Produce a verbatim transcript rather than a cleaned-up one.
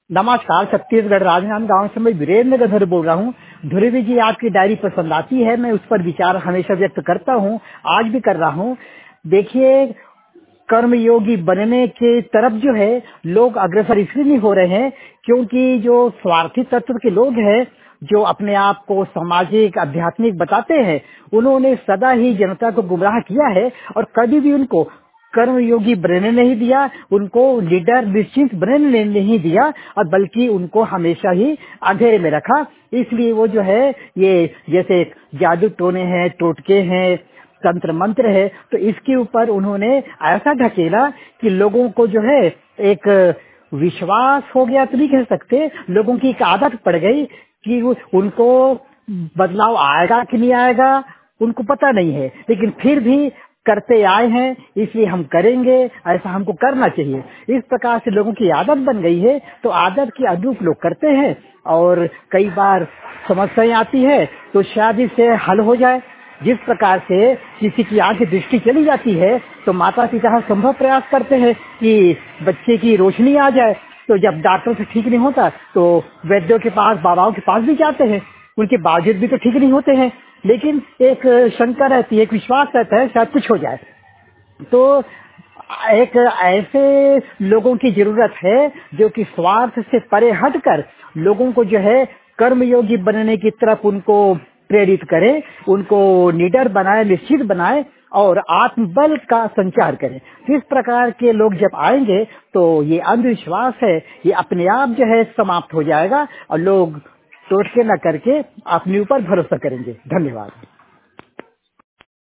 नमस्कार, छत्तीसगढ़ राजनांदगांव से मैं वीरेंद्र गधर बोल रहा हूँ। ध्रुवी जी, आपकी डायरी पसंद आती है, मैं उस पर विचार हमेशा व्यक्त करता हूँ, आज भी कर रहा हूँ। देखिए, कर्मयोगी बनने के तरफ जो है लोग अग्रसर इसलिए नहीं हो रहे हैं क्योंकि जो स्वार्थी तत्व के लोग हैं, जो अपने आप को सामाजिक आध्यात्मिक बताते हैं, उन्होंने सदा ही जनता को गुमराह किया है और कभी भी उनको कर्मयोगी बनने नहीं दिया, उनको लीडर निश्चिंत बनने नहीं दिया, और बल्कि उनको हमेशा ही अंधेरे में रखा। इसलिए वो जो है ये जैसे जादू टोने हैं, टोटके हैं, तंत्र मंत्र है, तो इसके ऊपर उन्होंने ऐसा ढकेला कि लोगों को जो है एक विश्वास हो गया तो नहीं कह सकते, लोगों की एक आदत पड़ गई कि उनको बदलाव आएगा कि नहीं आएगा उनको पता नहीं है, लेकिन फिर भी करते आए हैं, इसलिए हम करेंगे, ऐसा हमको करना चाहिए। इस प्रकार से लोगों की आदत बन गई है, तो आदत के अनुरूप लोग करते हैं और कई बार समस्याएं आती है तो शायद इससे हल हो जाए। जिस प्रकार से किसी की आंख की दृष्टि चली जाती है तो माता पिता हर संभव प्रयास करते हैं कि बच्चे की रोशनी आ जाए, तो जब डॉक्टर से ठीक नहीं होता तो वैद्यों के पास, बाबाओं के पास भी जाते हैं, उनके बावजूद भी तो ठीक नहीं होते हैं, लेकिन एक शंका रहती है, एक विश्वास रहता है शायद कुछ हो जाए। तो एक ऐसे लोगों की जरूरत है जो कि स्वार्थ से परे हटकर लोगों को जो है कर्मयोगी बनने की तरफ उनको प्रेरित करे, उनको निडर बनाए, निश्चित बनाए और आत्मबल का संचार करें। इस प्रकार के लोग जब आएंगे तो ये अंधविश्वास है, ये अपने आप जो है समाप्त हो जाएगा और लोग टोटके न करके अपने ऊपर भरोसा करेंगे। धन्यवाद।